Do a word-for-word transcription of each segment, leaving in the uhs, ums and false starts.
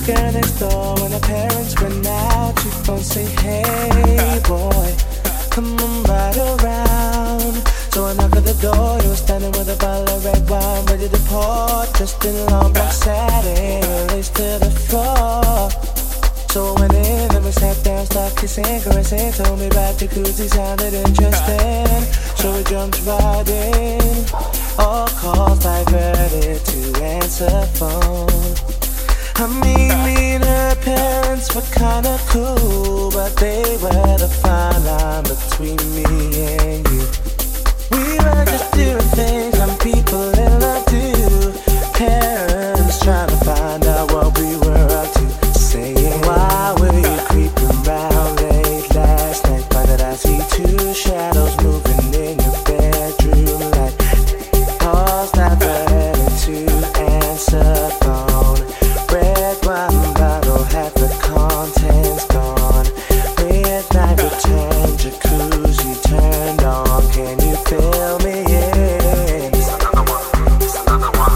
girl next door. When her parents went out, she phone say, hey boy, come on right around. So I knock at the door, you were standing with a bottle of red wine ready to pour, just in long black satin, released to the floor. So I went in and we sat down, started kissing, caressing. Told me about jacuzzi, sounded interesting. So we jumped right in. All calls diverted to answer phone. I mean, me and her parents were kinda cool, but they were the fine line between me and you. We were just doing things some people in love do. Parents trying to find out what we were up to. Saying, why were you creeping round late last night? Why did I see two shadows moving in your bedroom light? Paused after having to answer phone. Red wine bottle, half the contents gone. Midnight return, jacuzzi turned on. Can you feel me? Yeah. It's another one, it's another one.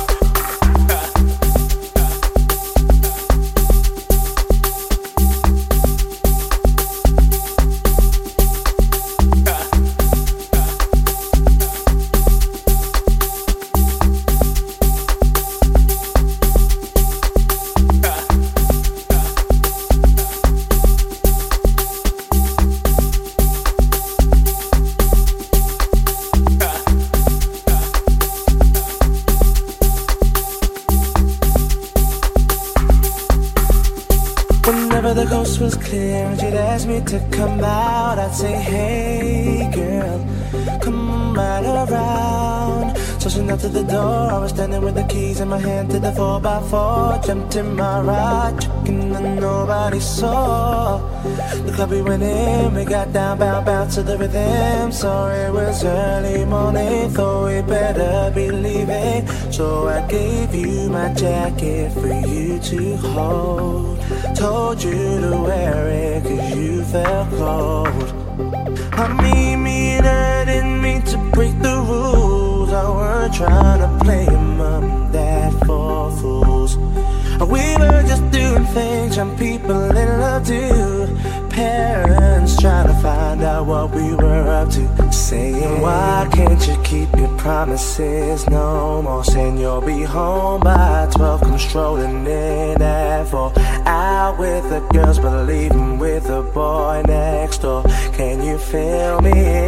Whenever the coast was clear and she'd ask me to come out, I'd say, hey girl, come on right around. So she knocked at the door, I was standing with the keys in my hand to the four by four. Jumped in my ride, checking that nobody saw. The club we went in, we got down, bound, bound to the rhythm. Sorry it was early morning, thought we better be leaving. So I gave you my jacket for you to hold. Told you to wear it cause you felt cold. I mean, me and I didn't mean to break the rules. I weren't trying to play your mom and dad for fools. We were just doing things some people in love do. Parents trying to find out what we were up to. Saying, why can't you keep your promises no more? Saying you'll be home by twelve, come strolling in at four. Out with the girls but leaving with the boy next door. Can you feel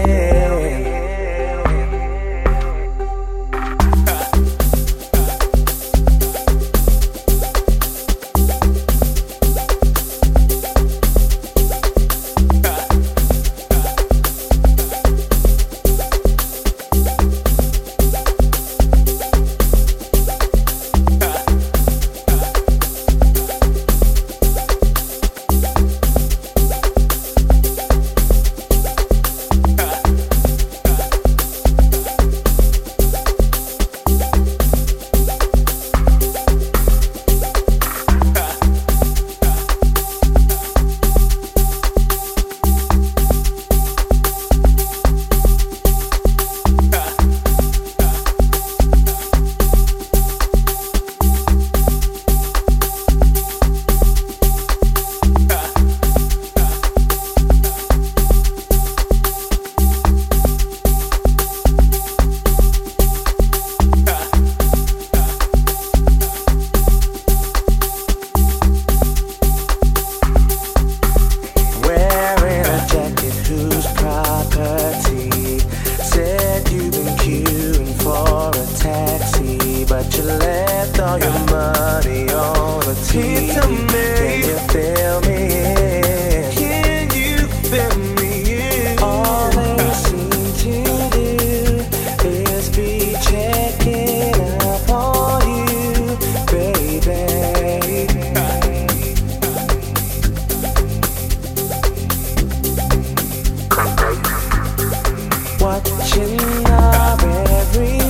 me?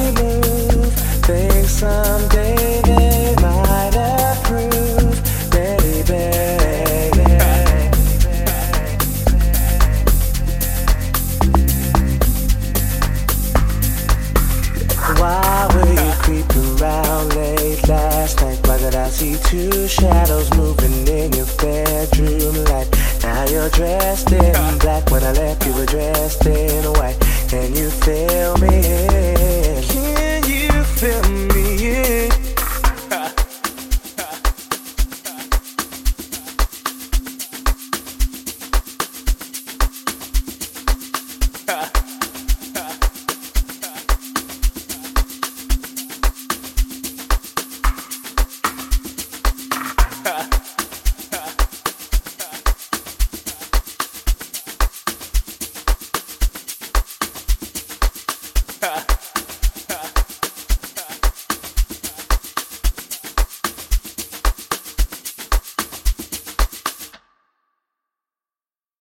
Someday they might approve. They see two shadows moving in your bedroom light. Now you're dressed in black. When I left, you were dressed in white. Can you feel me? Can you feel me?